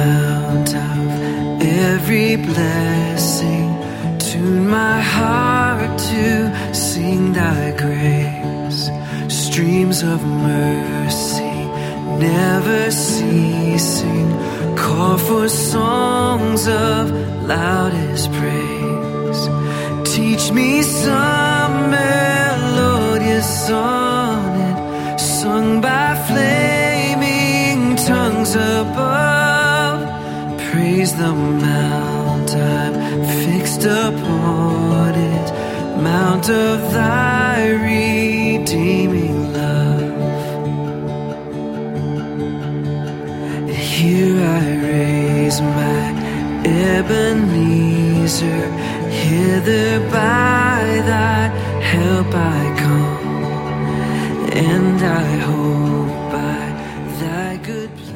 mount of every blessing. Tune my heart to sing thy grace. Streams of mercy never ceasing, call for songs of loudest praise. Teach me some melodious sonnet sung by flaming tongues above. Praise the mount I'm fixed upon it, mount of thy redeeming love. Here I raise my Ebenezer, hither by thy help I come, and I hope by thy good